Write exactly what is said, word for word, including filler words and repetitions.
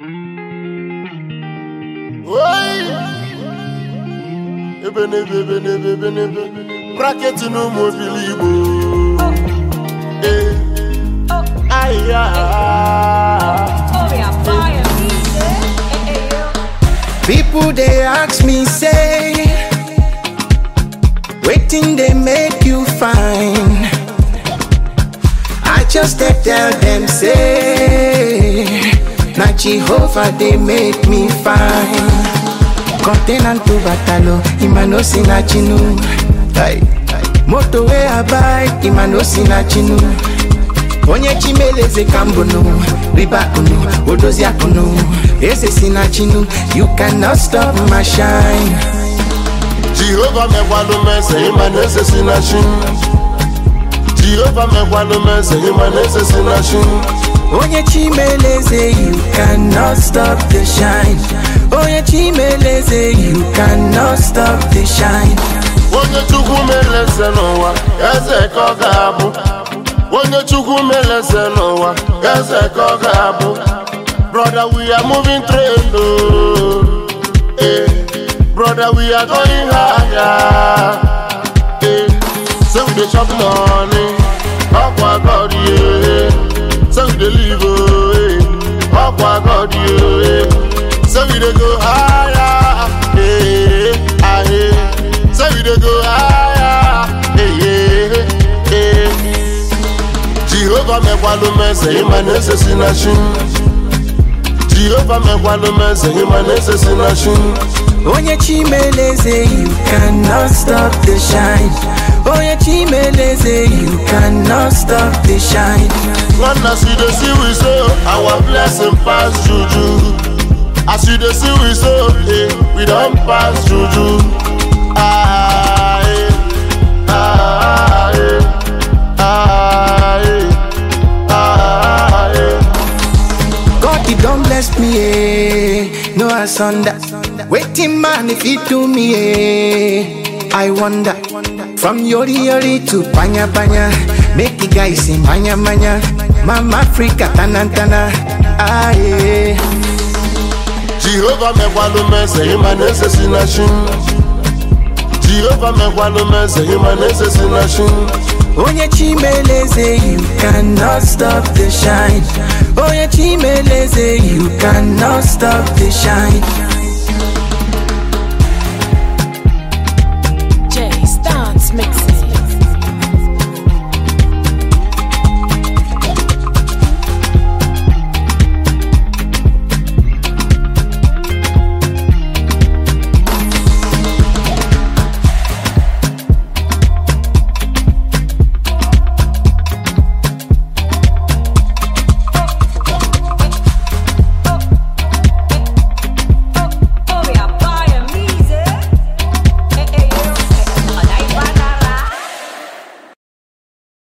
Ebe nebe, ebe nebe, ebe nebe. Bracket no more believe. Eh, aya. People they ask me say, waiting they make you fine. I just they tell them say, na Jehovah they make me fine. Container to batalo, imano sinachinu. Hey, moto we abai, imano sinachinu. Onye chimeleze kambono, riba unu, odozia unu. Ese sinachinu, you cannot stop my shine. Jehovah me walo me say imano ese sinachinu. Jehovah me walo me say imano ese sinachinu. Onye chimeleze, you cannot stop the shine. Onye chimeleze, you cannot stop the shine. Onye chukwu meleze n'ụwa, eze ka ọ ga-abụ. Onye chukwu meleze n'ụwa, eze ka ọ ga-abụ. Brother, we are moving train, oh. Eh. Brother, we are going higher. Eh. So we dey chop money, ọkwa God, yeah. So we dey live, oh, eh. Ọkwa God, yeah. So we dey go higher, eh, ah, eh. So we dey go higher, eh, eh, eh. Jehovah me walo me say imano ese sinachinu. Jehovah me walo me say imano ese sinachinu. Onye chimeleze, you cannot stop the shine. Onye chimeleze, you cannot stop the shine. One as you dey see we so, our blessing pass juju. As you dey see we so, eh, we don't pass juju. Ah, eh, ah, eh, ah, eh, ah, eh. God, he don't bless me, eh. No asunder. Waiting man, if he do me, eh. I wonder. From yori yori to panya panya, make the guys sing manya manya. Mama Africa tanantana, ah yeah. Jehovah me walo me say imano ese sinachinu. Jehovah me walo me say imano ese sinachinu. Onye chimeleze, you cannot stop the shine. Onye chimeleze, you cannot stop the shine.